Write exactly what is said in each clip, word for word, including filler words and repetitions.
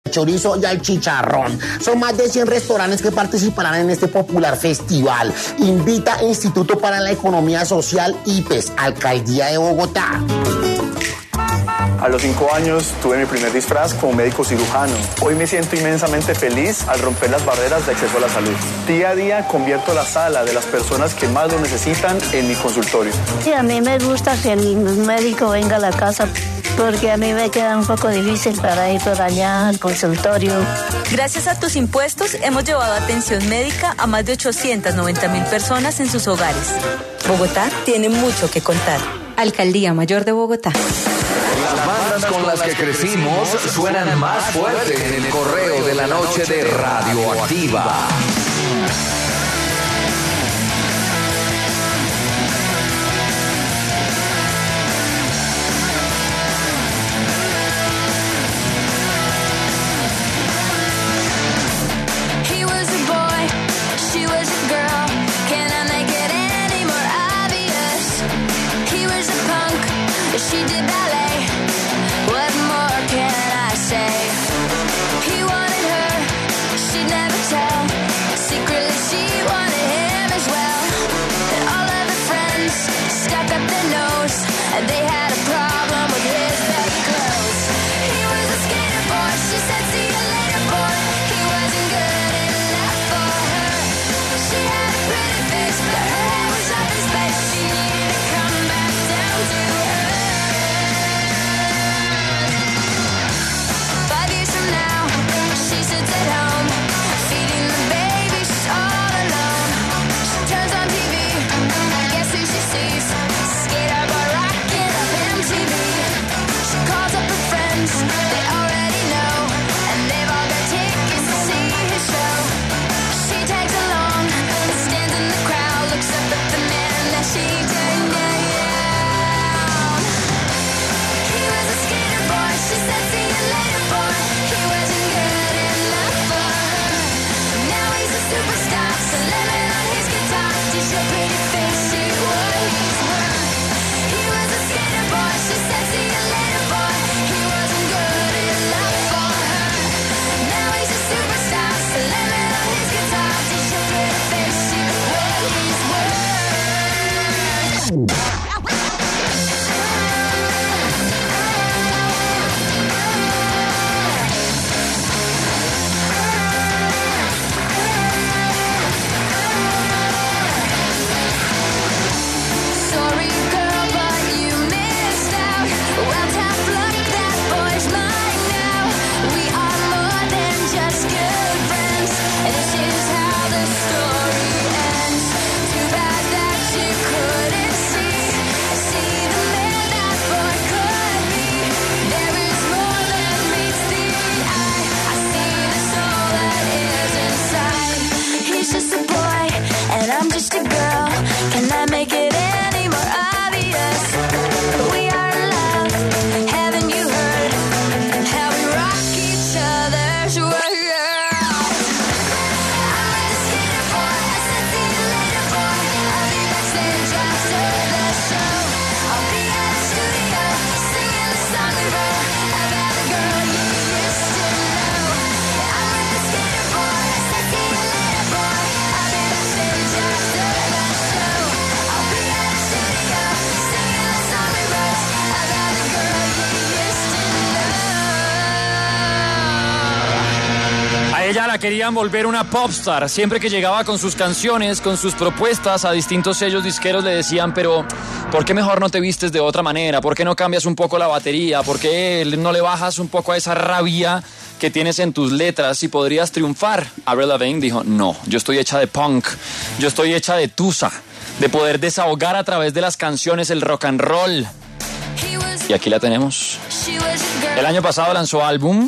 chorizo y al chicharrón. Son más de cien restaurantes que participarán en este popular festival. Invita Instituto para la Economía Social I P E S, Alcaldía de Bogotá. A los cinco años tuve mi primer disfraz como médico cirujano. Hoy me siento inmensamente feliz al romper las barreras de acceso a la salud. Día a día convierto la sala de las personas que más lo necesitan en mi consultorio. Sí, a mí me gusta que el médico venga a la casa porque a mí me queda un poco difícil para ir por allá al consultorio. Gracias a tus impuestos hemos llevado atención médica a más de ochocientas noventa mil personas en sus hogares. Bogotá tiene mucho que contar. Alcaldía Mayor de Bogotá. Las bandas con las que crecimos suenan más fuerte en el correo de la noche de Radioactiva. Ella la querían volver una popstar. Siempre que llegaba con sus canciones, con sus propuestas a distintos sellos disqueros le decían, pero ¿por qué mejor no te vistes de otra manera? ¿Por qué no cambias un poco la batería? ¿Por qué no le bajas un poco a esa rabia que tienes en tus letras y podrías triunfar? Avril Lavigne dijo, no, yo estoy hecha de punk, yo estoy hecha de tusa, de poder desahogar a través de las canciones el rock and roll. Y aquí la tenemos. El año pasado lanzó álbum,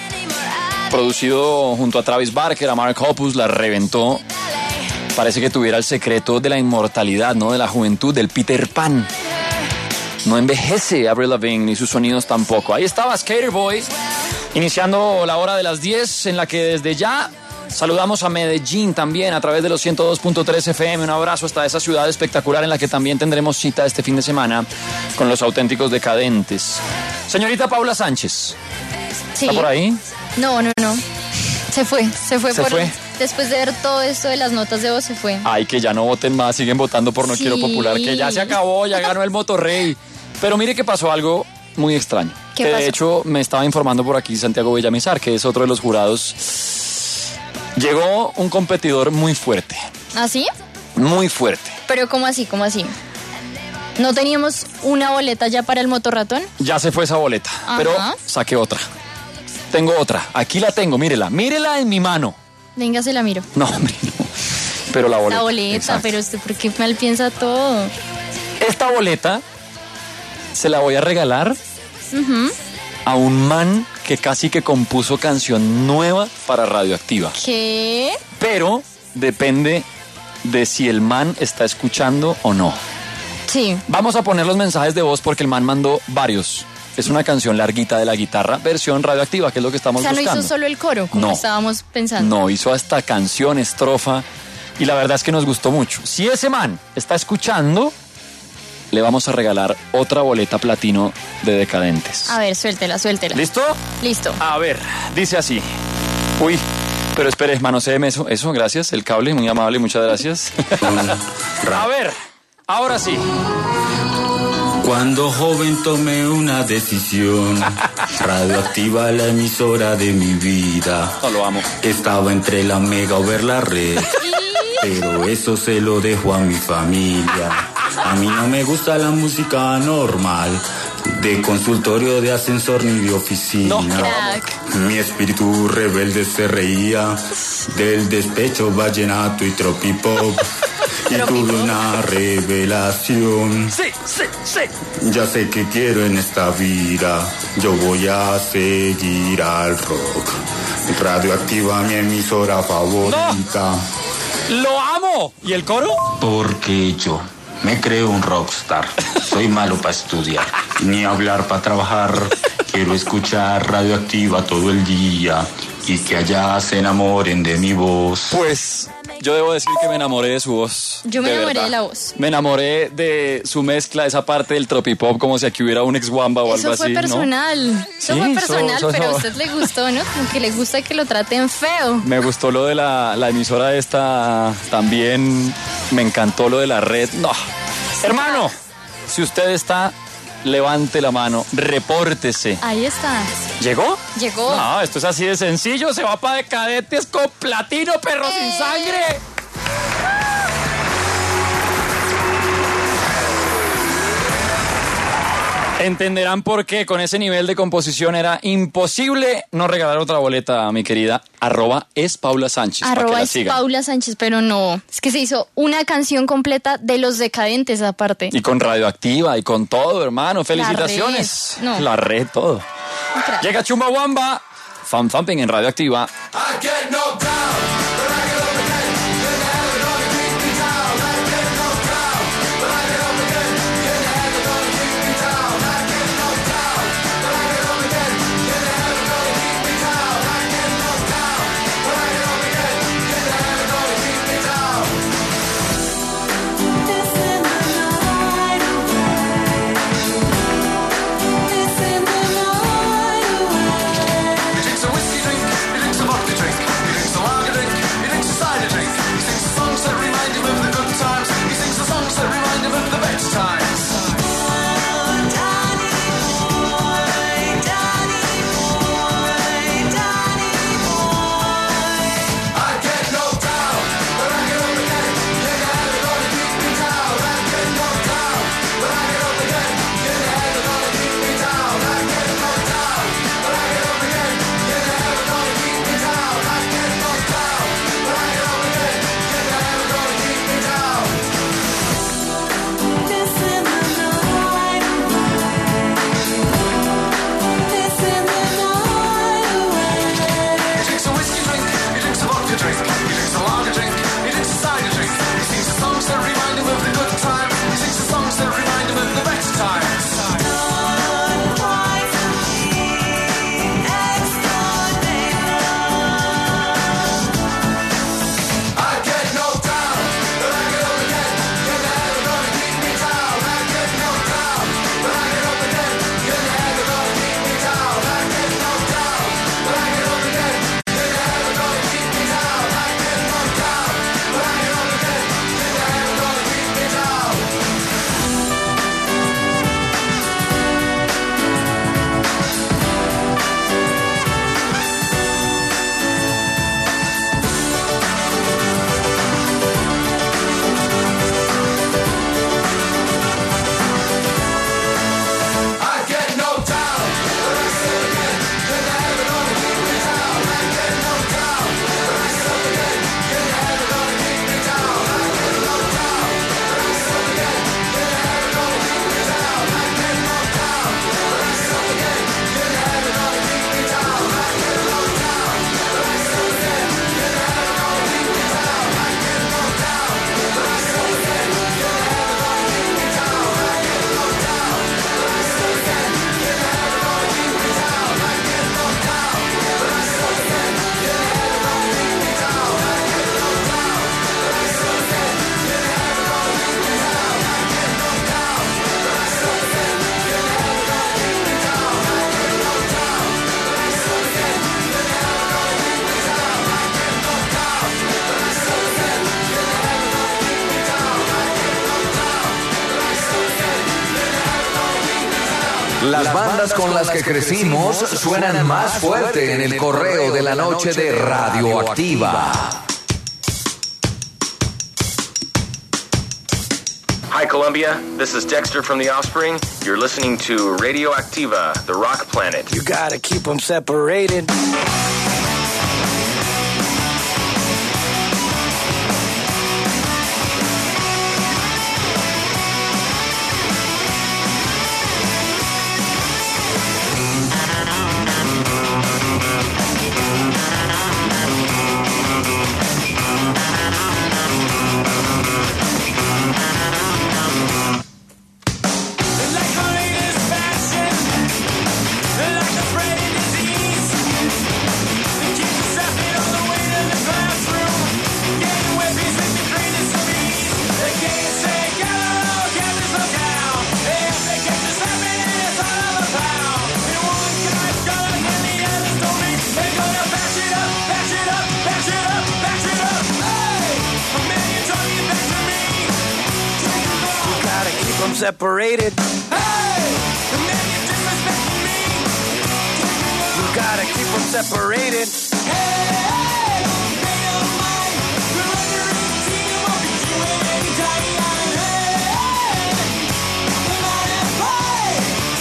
producido junto a Travis Barker, a Mark Hoppus, la reventó. Parece que tuviera el secreto de la inmortalidad, ¿no? De la juventud, del Peter Pan. No envejece Avril Lavigne, ni sus sonidos tampoco. Ahí estaba Skater Boy, iniciando la hora de las diez, en la que desde ya saludamos a Medellín también a través de los ciento dos punto tres F M. Un abrazo hasta esa ciudad espectacular en la que también tendremos cita este fin de semana con los auténticos decadentes. Señorita Paula Sánchez, Sí. ¿está por ahí? No, no, no. Se fue, se fue. ¿Se por fue? Después de ver todo esto de las notas de voz, se fue. Ay, que ya no voten más, siguen votando por No Sí. Quiero Popular, que ya se acabó, ya ganó el Motorrey. Pero mire que pasó algo muy extraño. ¿Qué que pasó? de hecho me estaba informando por aquí Santiago Villamizar, que es otro de los jurados. Llegó un competidor muy fuerte, ¿Ah, sí? muy fuerte. Pero ¿cómo así? ¿Cómo así? ¿No teníamos una boleta ya para el motorratón? Ya se fue esa boleta, Ajá. pero saqué otra. Tengo otra, aquí la tengo, mírela, mírela en mi mano. Venga, se la miro. No, hombre, no. Pero la boleta. La boleta, exacto. pero usted, ¿por qué mal piensa todo? Esta boleta se la voy a regalar Ujú. a un man que casi que compuso canción nueva para Radioactiva. ¿Qué? Pero depende de si el man está escuchando o no. Sí. Vamos a poner los mensajes de voz porque el man mandó varios. Es una canción larguita de la guitarra, versión Radioactiva, que es lo que O estamos sea, no buscando. hizo solo el coro, como No. estábamos pensando. No, hizo hasta canción, estrofa, y la verdad es que nos gustó mucho. Si ese man está escuchando, le vamos a regalar otra boleta platino de Decadentes. A ver, suéltela, suéltela. ¿Listo? Listo. A ver, dice así. Uy, pero espere, manoséeme eso. Eso, gracias. El cable, muy amable, muchas gracias. A ver, ahora sí. Cuando joven tomé una decisión, Radioactiva la emisora de mi vida. No lo amo. Estaba entre la mega o ver la red, pero eso se lo dejo a mi familia. A mí no me gusta la música normal, de consultorio, de ascensor ni de oficina. No, Crack. Mi espíritu rebelde se reía del despecho vallenato y tropipop. Y tuve una revelación. Sí, sí, sí. Ya sé qué quiero en esta vida. Yo voy a seguir al rock. Radioactiva, mi emisora favorita. ¡Lo amo! ¿Y el coro? Porque yo me creo un rockstar. Soy malo para estudiar, ni hablar para trabajar. Quiero escuchar Radioactiva todo el día y que allá se enamoren de mi voz. Pues yo debo decir que me enamoré de su voz. Yo me enamoré verdad. de la voz. Me enamoré de su mezcla, esa parte del tropipop, como si aquí hubiera un ex Wamba o Eso algo fue así, ¿no? personal. Eso Sí, fue eso- personal, eso- pero a eso- usted le gustó, ¿no? Como que le gusta que lo traten feo. Me gustó lo de la, la emisora esta, también me encantó lo de la red. No, hermano, si usted está, levante la mano, repórtese. Ahí está. ¿Llegó? Llegó. No, esto es así de sencillo, se va para Decadentes con platino, perro sin ¡Eh! sangre. Entenderán por qué con ese nivel de composición era imposible no regalar otra boleta, mi querida. Arroba es Paula Sánchez. para que Arroba la es sigan. Paula Sánchez, pero no. Es que se hizo una canción completa de Los Decadentes aparte. Y con Radioactiva y con todo, hermano. Felicitaciones. red, no. La red, todo. Crack. Llega Chumbawamba. Fan Thumping en Radioactiva. He drinks a whiskey drink, he drinks a vodka drink, he drinks a lager drink, Las bandas con las que crecimos suenan más fuerte en el correo de la noche de Radioactiva. Hi, Columbia. This is Dexter from The Offspring. You're listening to Radioactiva, the rock planet. You gotta keep them separated. Separated. Hey! And then you're disrespecting me. You gotta keep them separated. Hey! Hey! They don't mind. You're under eighteen. You won't be doing any time. Hey! Come on and play.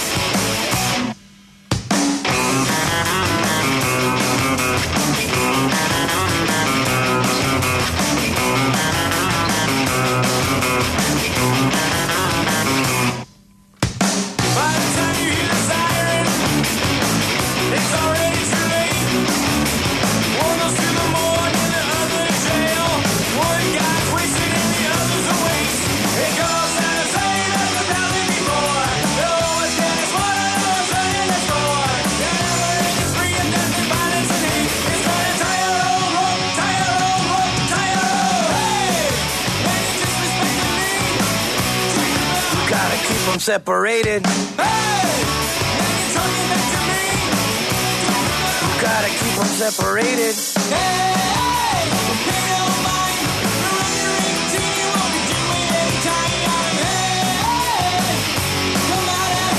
Separated. Hey! You're talking back to me. You gotta keep them separated. Hey! They don't mind. You're under eighteen. You won't be doing any time. Hey! Come out and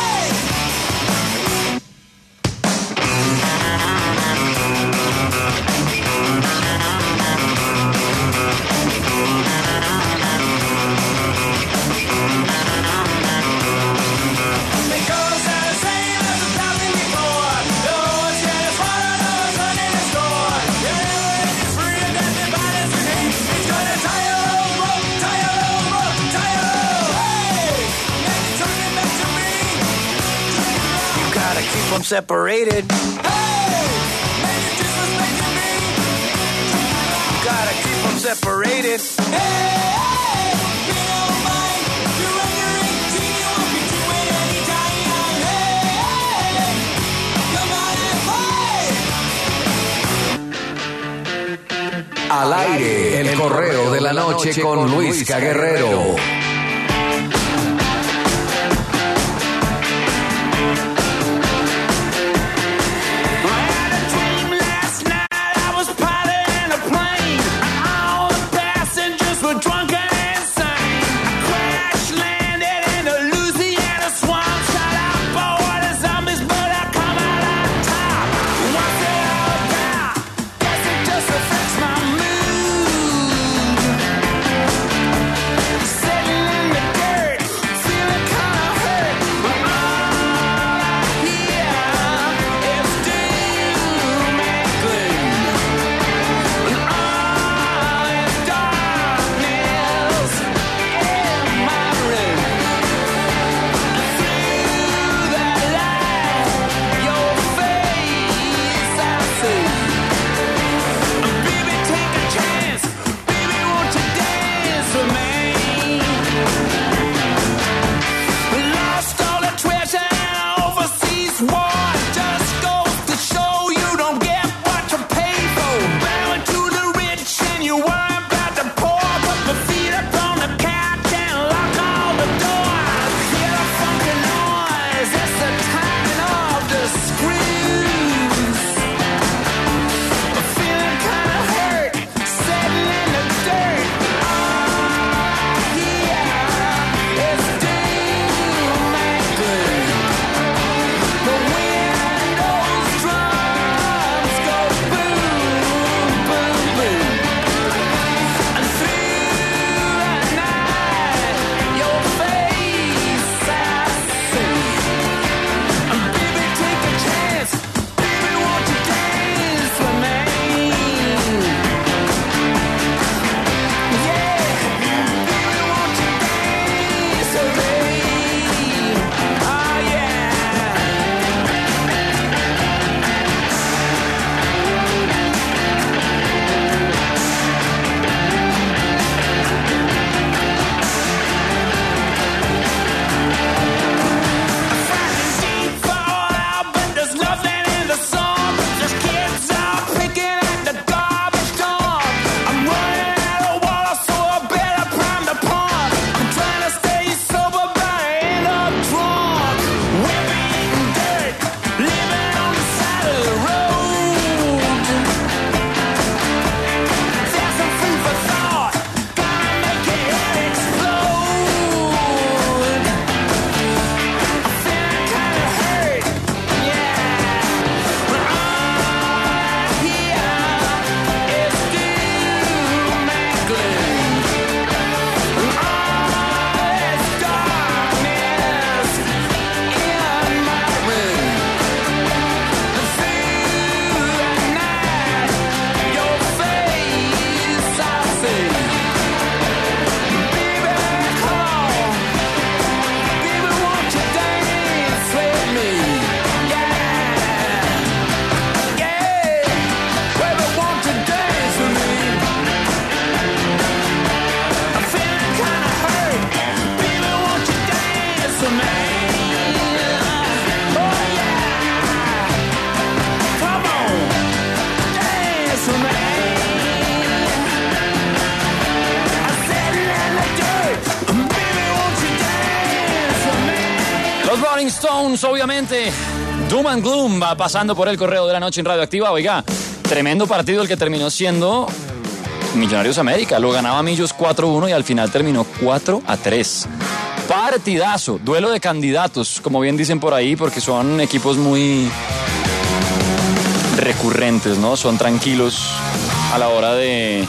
I'm separated. Hey! Man, you're disrespecting me. You gotta keep them separated. Hey! They don't mind. You're under eighteen. You won't be doing any time. Hey! Come on and play. Al aire, el correo de la noche con Luisca Guerrero. Setting Rolling Stones, obviamente. Doom and Gloom va pasando por el correo de la noche en Radioactiva. Oiga, tremendo partido el que terminó siendo Millonarios América. Lo ganaba Millos cuatro uno y al final terminó cuatro a tres. Partidazo, duelo de candidatos, como bien dicen por ahí, porque son equipos muy recurrentes, ¿no? Son tranquilos a la hora de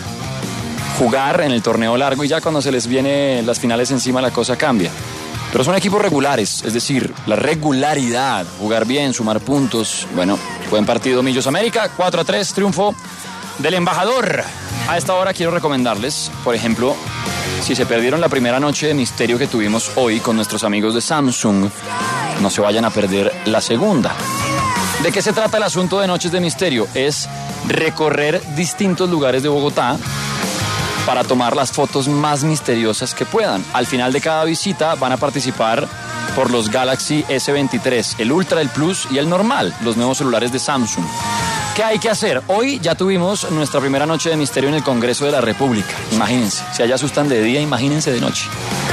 jugar en el torneo largo y ya cuando se les viene las finales encima la cosa cambia. Pero son equipos regulares, es decir, la regularidad, jugar bien, sumar puntos. Bueno, buen partido Millos América, cuatro a tres, triunfo del embajador. A esta hora quiero recomendarles, por ejemplo, si se perdieron la primera noche de misterio que tuvimos hoy con nuestros amigos de Samsung, no se vayan a perder la segunda. ¿De qué se trata el asunto de Noches de Misterio? Es recorrer distintos lugares de Bogotá para tomar las fotos más misteriosas que puedan. Al final de cada visita van a participar por los Galaxy ese veintitrés, el Ultra, el Plus y el normal, los nuevos celulares de Samsung. ¿Qué hay que hacer? Hoy ya tuvimos nuestra primera noche de misterio en el Congreso de la República. Imagínense, si allá asustan de día, imagínense de noche.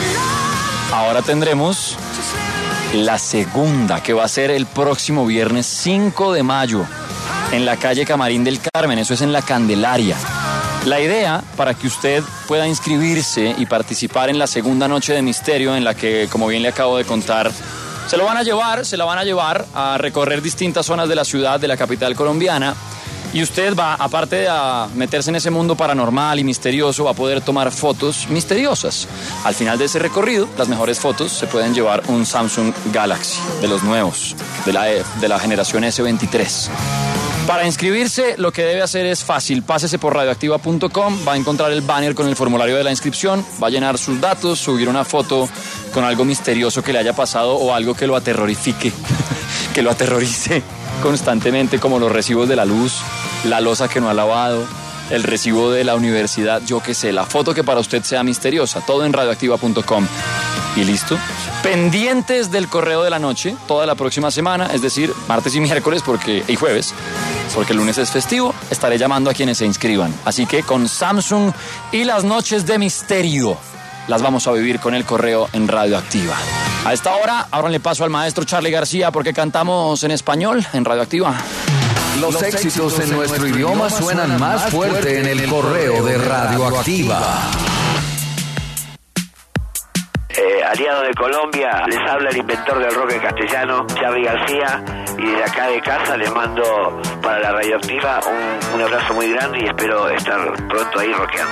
Ahora tendremos la segunda, que va a ser el próximo viernes cinco de mayo, en la calle Camarín del Carmen, eso es en La Candelaria. La idea, para que usted pueda inscribirse y participar en la segunda noche de misterio, en la que, como bien le acabo de contar, se lo van a llevar, se la van a llevar a recorrer distintas zonas de la ciudad, de la capital colombiana, y usted va, aparte de a meterse en ese mundo paranormal y misterioso, va a poder tomar fotos misteriosas. Al final de ese recorrido, las mejores fotos se pueden llevar un Samsung Galaxy, de los nuevos, de la, de la generación ese veintitrés. Para inscribirse, lo que debe hacer es fácil. Pásese por radioactiva punto com, va a encontrar el banner con el formulario de la inscripción, va a llenar sus datos, subir una foto con algo misterioso que le haya pasado o algo que lo aterrorifique, que lo aterrorice constantemente, como los recibos de la luz, la loza que no ha lavado, el recibo de la universidad, yo qué sé, la foto que para usted sea misteriosa, todo en radioactiva punto com. Y listo. Pendientes del correo de la noche toda la próxima semana, es decir, martes y miércoles porque, y jueves, porque el lunes es festivo, estaré llamando a quienes se inscriban. Así que con Samsung y las noches de misterio las vamos a vivir con el correo en Radioactiva. A esta hora, ahora le paso al maestro Charlie García porque cantamos en español en Radioactiva. Los, Los éxitos, éxitos en nuestro idioma suenan más fuerte en el correo de Radioactiva. Eh, aliado de Colombia, les habla el inventor del rock en castellano, Charlie García, y desde acá de casa les mando para la Radioactiva un, un abrazo muy grande y espero estar pronto ahí rockeando.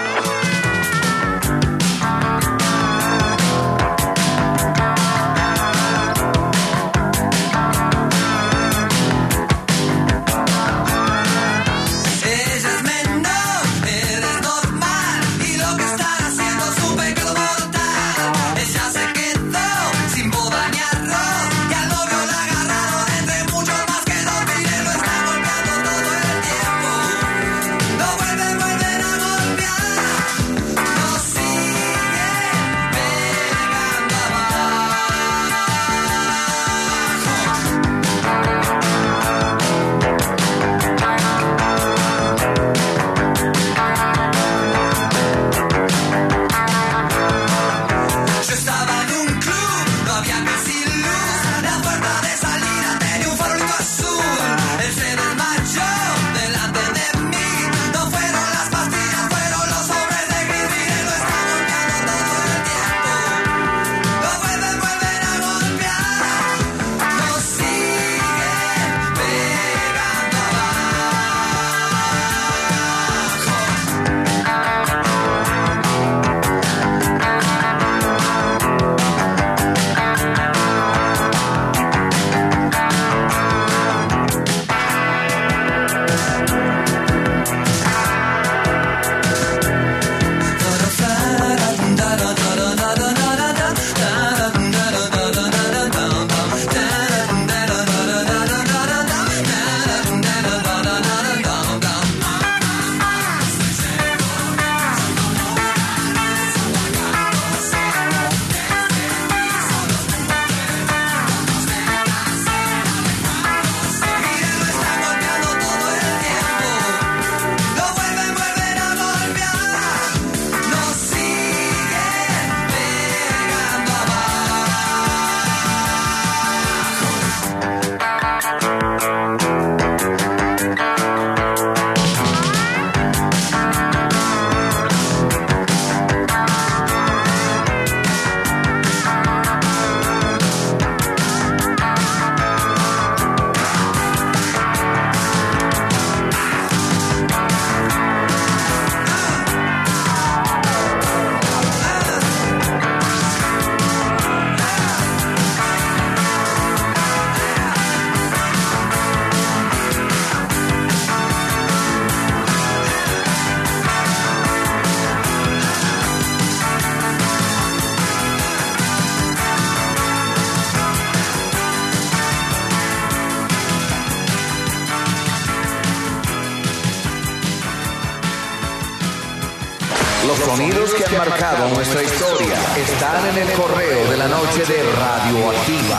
Los sonidos que han marcado nuestra historia están en el correo de la noche de Radioactiva.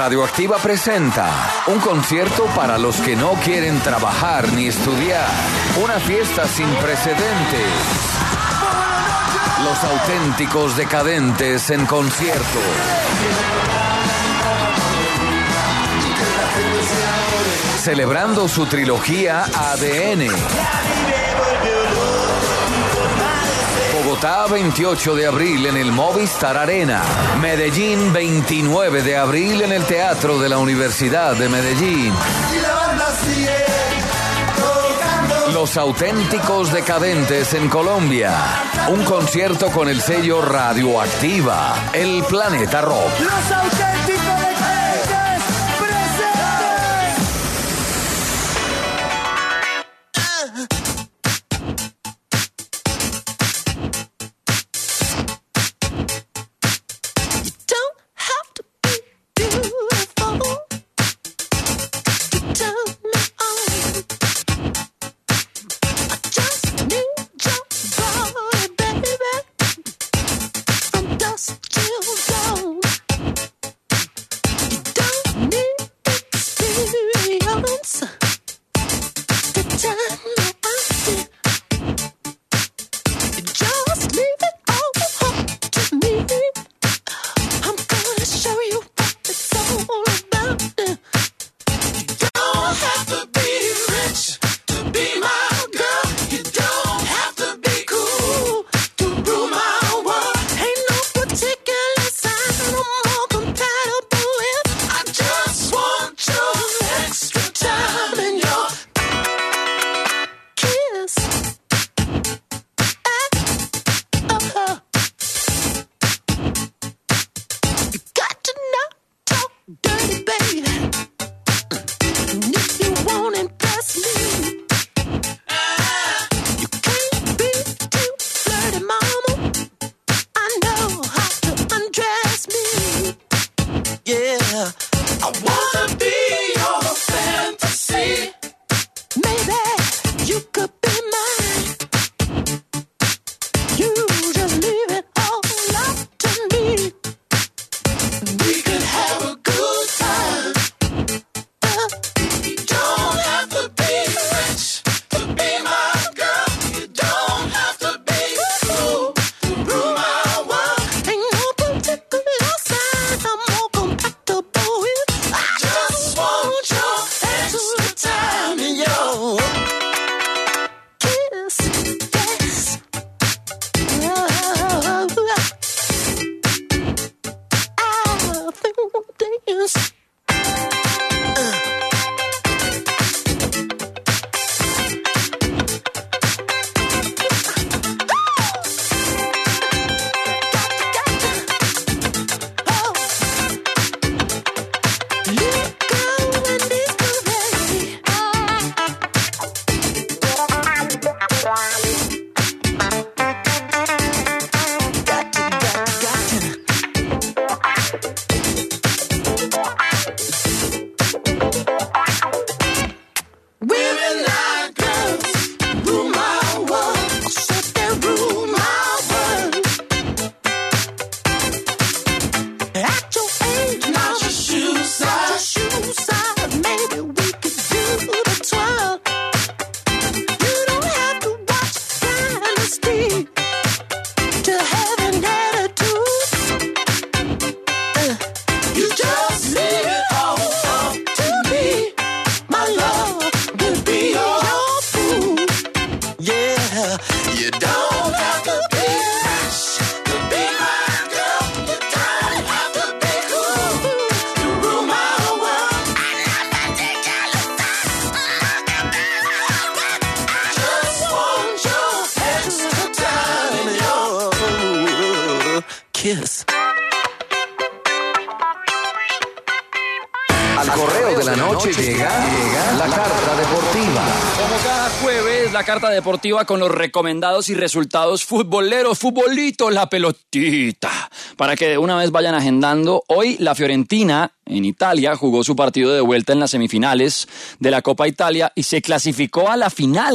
Radioactiva presenta un concierto para los que no quieren trabajar ni estudiar. Una fiesta sin precedentes. Los auténticos decadentes en concierto. Celebrando su trilogía A D N. Bogotá, veintiocho de abril en el Movistar Arena. Medellín, veintinueve de abril en el Teatro de la Universidad de Medellín. Los auténticos decadentes en Colombia. Un concierto con el sello Radioactiva. El Planeta Rock. Los auténticos decadentes presentes. Don't have to be beautiful to turn me on. I just need your body, baby, from dusk till dawn. You don't need experience to turn me on. You just leave it all up to me. I'm gonna show you what it's all about. You don't have to be rich to be my girl. You don't have to be cool to rule my world. Ain't no particular sign I'm more compatible with. I just want your extra time and your kiss. Uh-huh. You got to not talk dirty, baby. And if you won't impress me, you can't be too flirty, mama. I know how to undress me. Yeah, I wanna be your fantasy. Maybe you could be mine. You just leave it all up to me. We could have a good time. Uh, you don't have to be rich to be my girl. You don't have to be cool to rule my world. Ain't no particular sign I'm more compatible with. I just want your extra time and your kiss. Yes. Oh, I think we'll dance. Women like girls rule my world. So they rule my world. At your age, now your shoe size, your shoe size. Maybe we could do the twirl. You don't have to watch Dynasty to have an attitude. Uh, you just leave it all up to me. My love will be your fool. Yeah, you don't have to be rich to be my girl. You don't have to be cool to rule my world. I just want your extra time and your kiss. Al correo de la noche llega, llega la carta deportiva. Como cada jueves, la carta deportiva con los recomendados y resultados futboleros, futbolito, la pelotita. Para que de una vez vayan agendando, hoy la Fiorentina en Italia jugó su partido de vuelta en las semifinales de la Copa Italia y se clasificó a la final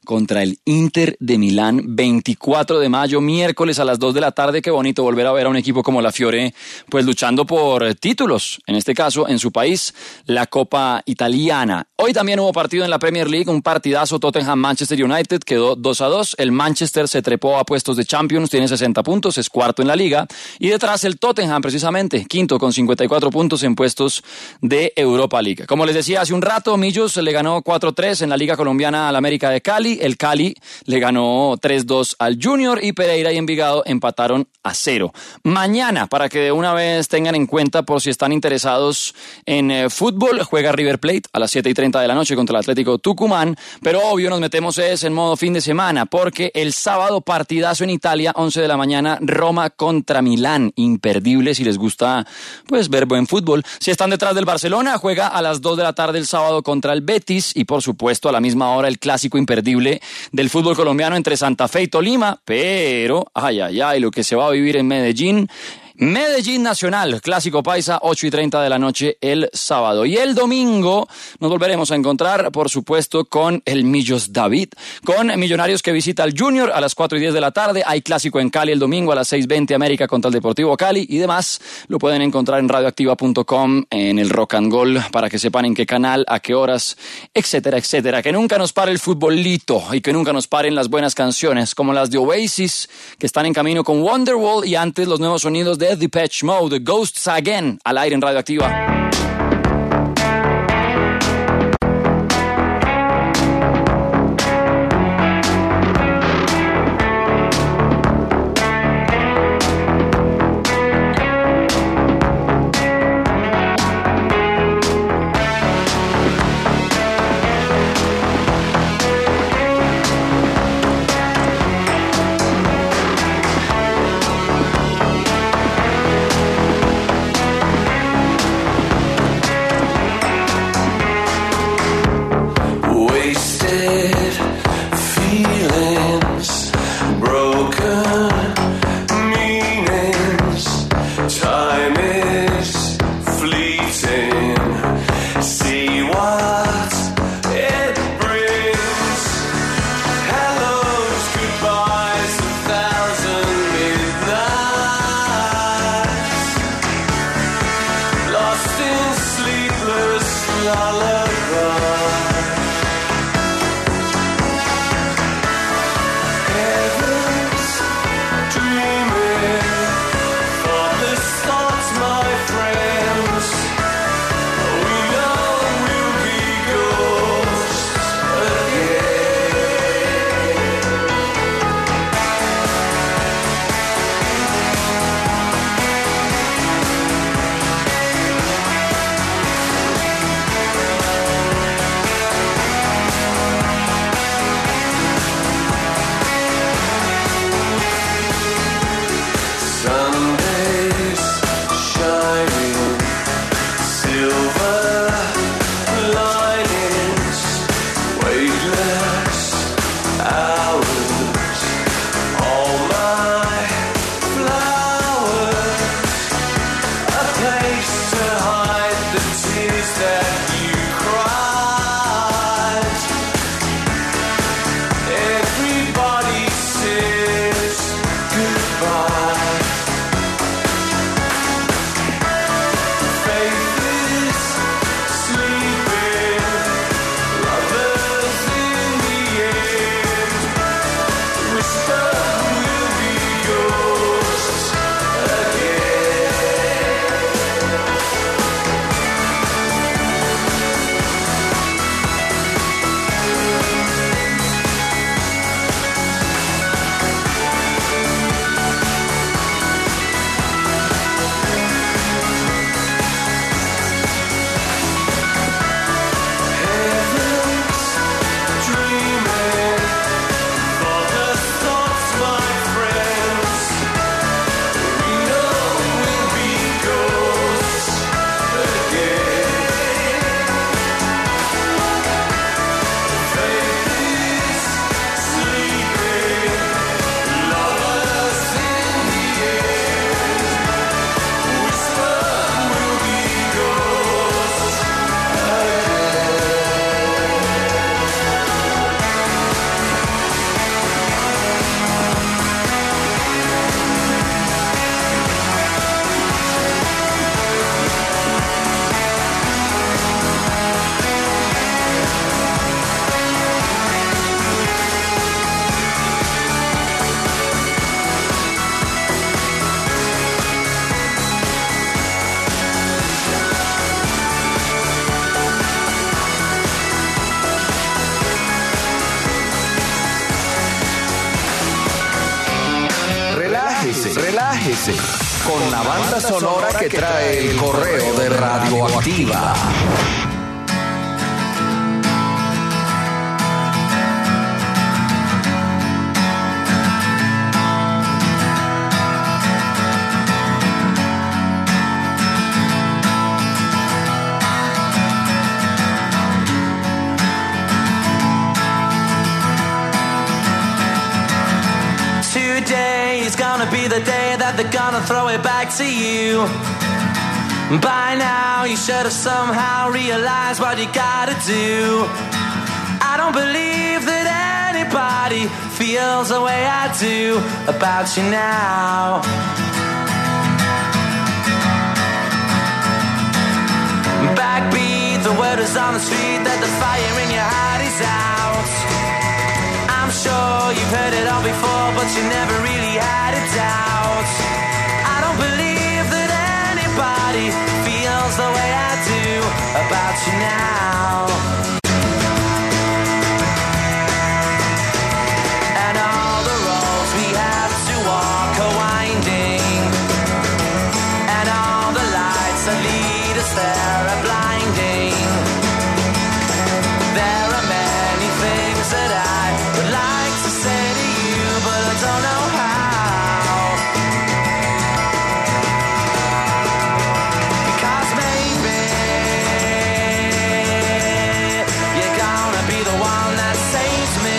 contra el Inter de Milán, veinticuatro de mayo, miércoles a las dos de la tarde. Qué bonito volver a ver a un equipo como la Fiore, pues luchando por títulos, en este caso en su país, la Copa Italiana. Hoy también hubo partido en la Premier League, un partidazo. Tottenham-Manchester United quedó dos a dos. El Manchester se trepó a puestos de Champions, tiene sesenta puntos, es cuarto en la liga. Y detrás el Tottenham, precisamente, quinto con cincuenta y cuatro puntos en puestos de Europa League. Como les decía hace un rato, Millos le ganó cuatro tres en la Liga Colombiana al América de Cali. El Cali le ganó tres dos al Junior y Pereira y Envigado empataron a cero. Mañana, para que de una vez tengan en cuenta por si están interesados en eh, fútbol, juega River Plate a las siete y treinta de la noche contra el Atlético Tucumán, pero obvio nos metemos es en modo fin de semana, porque el sábado partidazo en Italia, once de la mañana, Roma contra Milán, imperdible si les gusta pues ver buen fútbol. Si están detrás del Barcelona, juega a las dos de la tarde el sábado contra el Betis, y por supuesto a la misma hora el clásico imperdible del fútbol colombiano entre Santa Fe y Tolima, pero ay ay ay lo que se va a vivir en Medellín. Medellín Nacional, clásico paisa, ocho y treinta de la noche el sábado. Y el domingo nos volveremos a encontrar, por supuesto, con el Millos David, con Millonarios que visita al Junior a las cuatro y diez de la tarde. Hay clásico en Cali el domingo a las seis veinte, América contra el Deportivo Cali, y demás lo pueden encontrar en radioactiva punto com, en el Rock and Gold, para que sepan en qué canal, a qué horas, etcétera, etcétera. Que nunca nos pare el futbolito y que nunca nos paren las buenas canciones, como las de Oasis, que están en camino con Wonderwall, y antes los nuevos sonidos de Depeche Mode, Ghosts Again, al aire en Radioactiva. S, con la banda sonora que trae el correo de Radioactiva. Today is gonna be the day that they're gonna throw it back to you. By now you should have somehow realized what you gotta do. I don't believe that anybody feels the way I do about you now. Backbeat, the word is on the street that the fire in your heart is out. I'm sure you've heard it all before, but you never really had a doubt. I don't believe that anybody feels the way I do about you now. And all the roads we have to walk are winding, and all the lights that lead us there are blinding. There are many things that I would like to say to you, but I don't know how. Because maybe you're gonna be the one that saves me.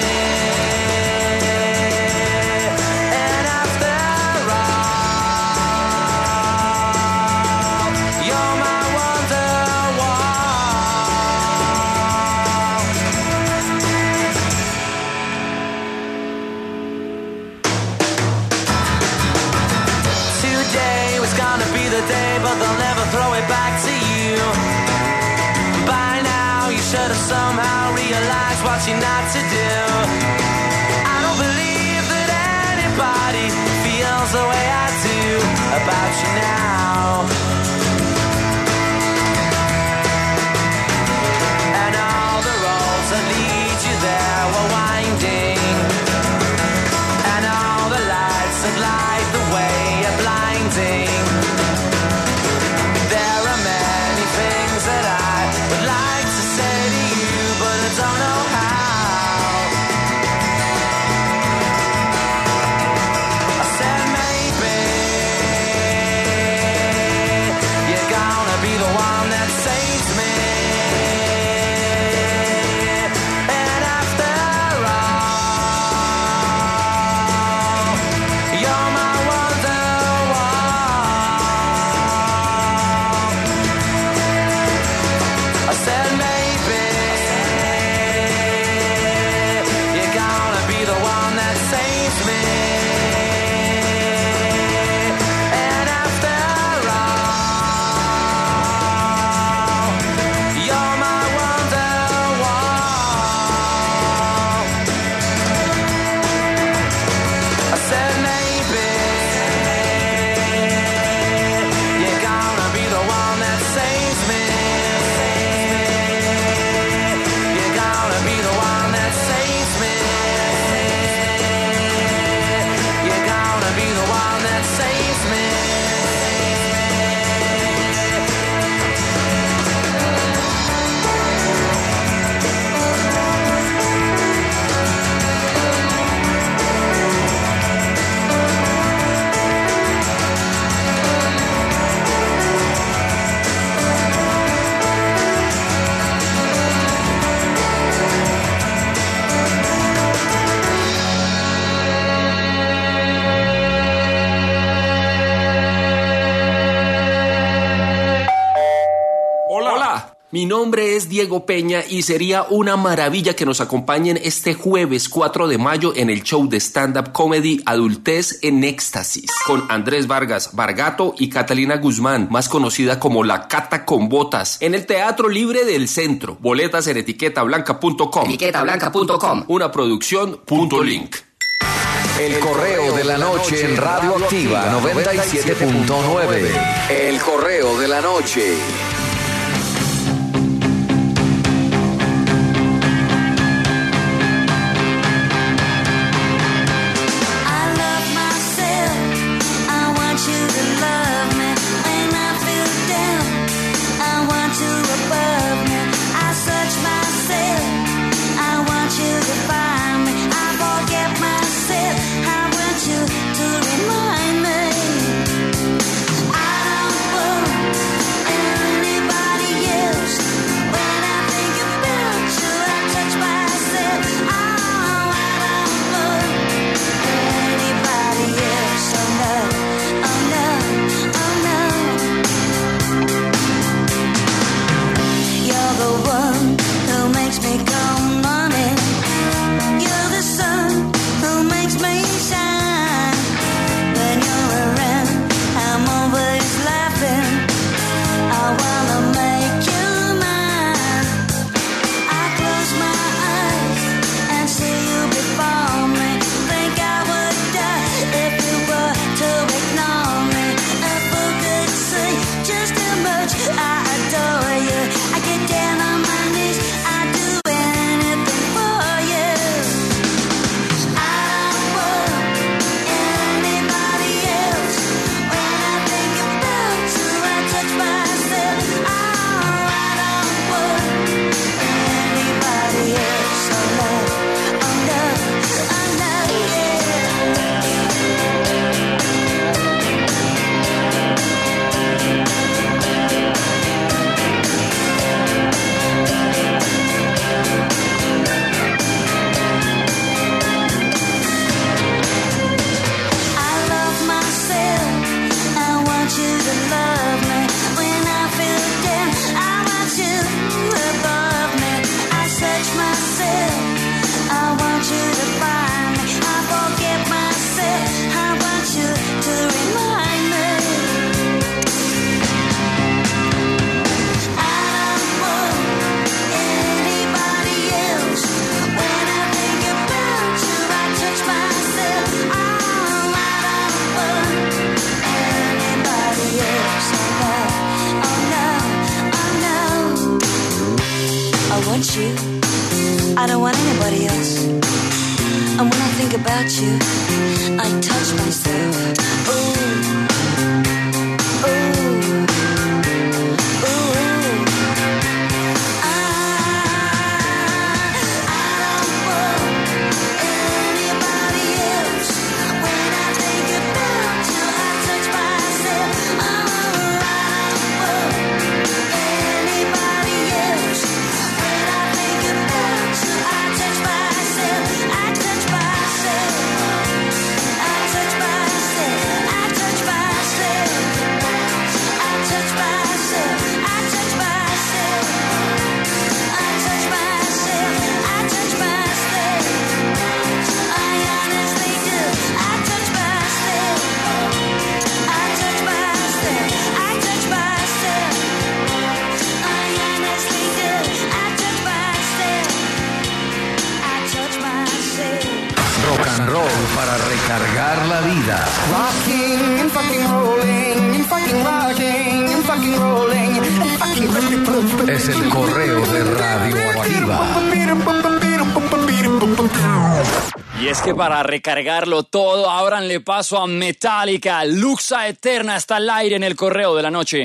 And after all, you're my Wonderwall. Today was gonna be the day, but they'll never throw it back to you. By now you should have somehow realized what you're not to do. I don't believe that anybody feels the way I do about you now. And all the roads that lead you there were winding, and all the lights that light the way are blinding. There are many things that I would like to say to you, but I don't know how. I said maybe you're gonna be the one that saves me. And after all, you're my Wonderwall. I said maybe you're gonna be the one that saves me. And after all, you're my Wonderwall. I said maybe you're gonna be the one that saves me. You're gonna be the one that saves me. You're gonna be the one that saves me. Hola, mi nombre es Diego Peña y sería una maravilla que nos acompañen este jueves cuatro de mayo en el show de stand-up comedy Adultez en Éxtasis con Andrés Vargas Vargato y Catalina Guzmán, más conocida como La Cata con Botas, en el Teatro Libre del Centro. Boletas en etiqueta blanca punto com. etiqueta blanca punto com. Una producción punto link. El correo de la noche en Radioactiva noventa y siete punto nueve. El correo de la noche. I love myself. I want you I want you. I don't want anybody else. And when I think about you, I touch myself. Ooh. Para recargar la vida. Rocking and fucking rolling and fucking rocking and fucking rolling and fucking. Es el correo de Radioactiva. Y es que para recargarlo todo, ábranle paso a Metallica. Luxa Eterna está al aire en el correo de la noche.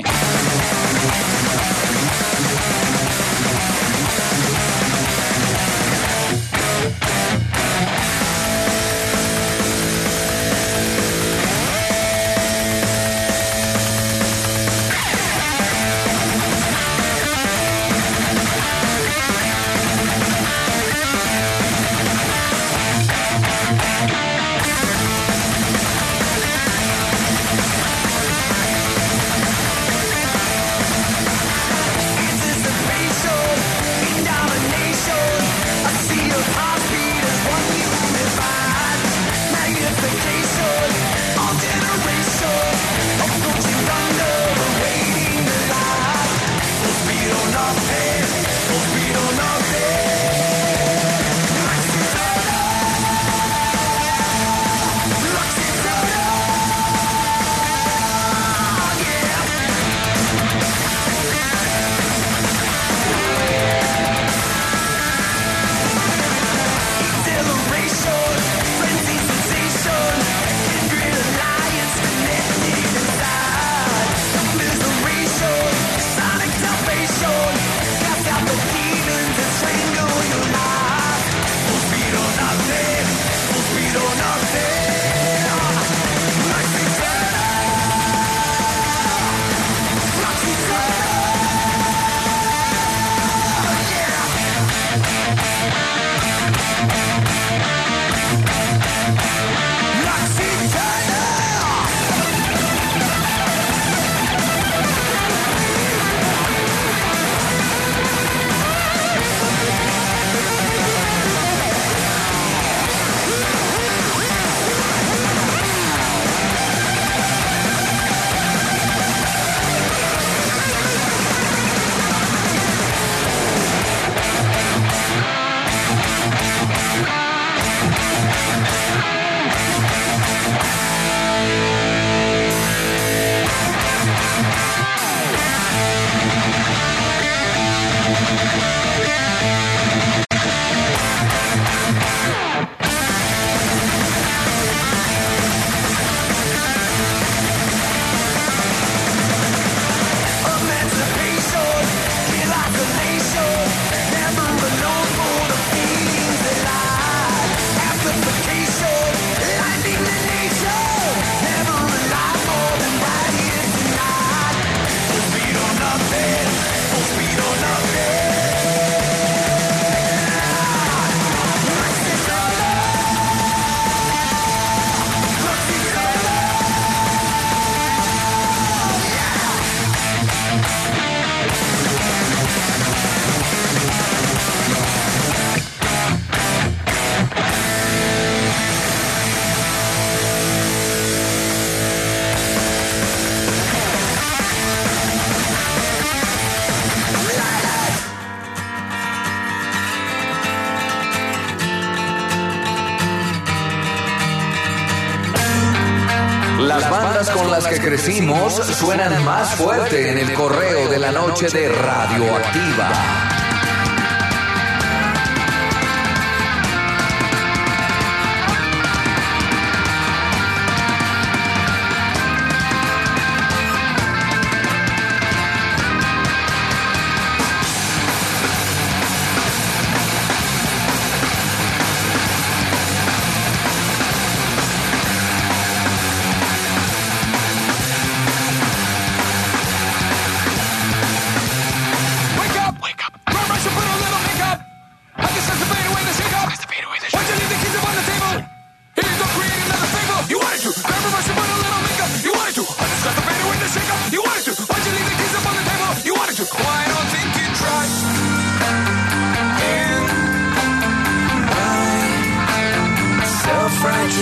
Las bandas con las que crecimos suenan más fuerte en el correo de la noche de Radioactiva.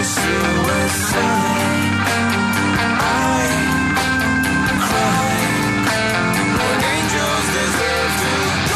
self-righteous suicide. I cry when angels deserve to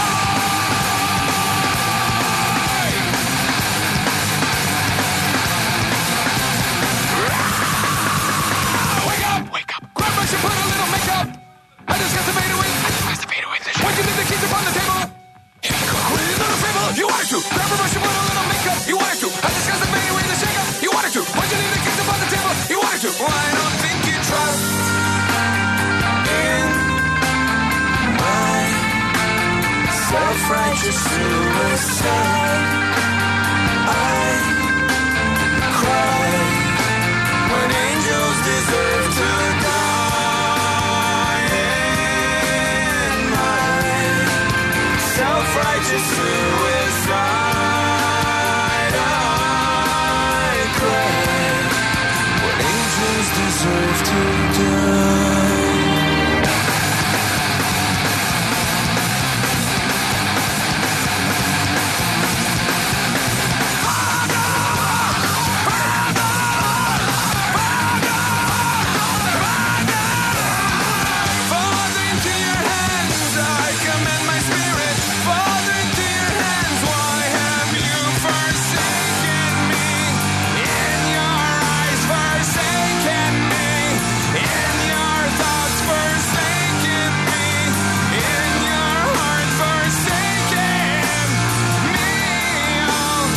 wake up, wake up. Grab brush and put a little makeup. I just got to fade away. I just got to fade away. What do you think the keys upon the table? Here you go. Put it in the table if you wanted to. Grab a brush and put a little makeup. You wanted to. I just got to fade away the shake up. You wanted to. What do you think the keys upon the table? You wanted to. Well, I don't think you trust in my self-righteous suicide. I cry when angels deserve to die. In my self-righteous suicide, I cry when angels deserve to die. Father, into your hands I commend my spirit. Father, into your hands, why have you forsaken me? In your eyes, forsaken me. In your thoughts, forsaken me. In your heart, forsaken me. I'll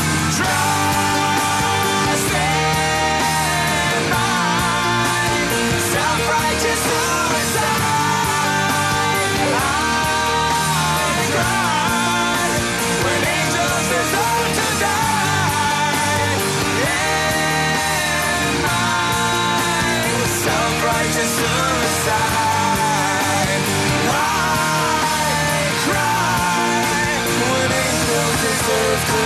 trust in my self-righteous suicide. I cry when angels deserve to die. In my self-righteous suicide, I cry when angels deserve to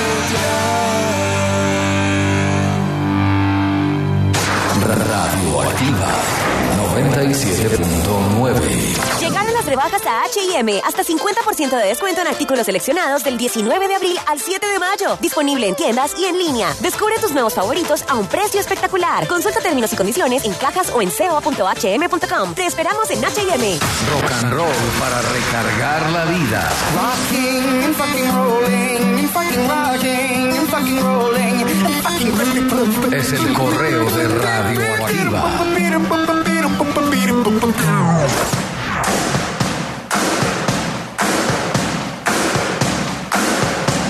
die. Radioactiva noventa y siete punto nueve. Llegaron las rebajas a H y M. Hasta cincuenta por ciento de descuento en artículos seleccionados del diecinueve de abril al siete de mayo. Disponible en tiendas y en línea. Descubre tus nuevos favoritos a un precio espectacular. Consulta términos y condiciones en cajas o en co punto h m punto com. Te esperamos en H y M. Rock and roll para recargar la vida. Rocking and fucking rolling and fucking rocking and fucking rolling and fucking Es el correo de Radioactiva.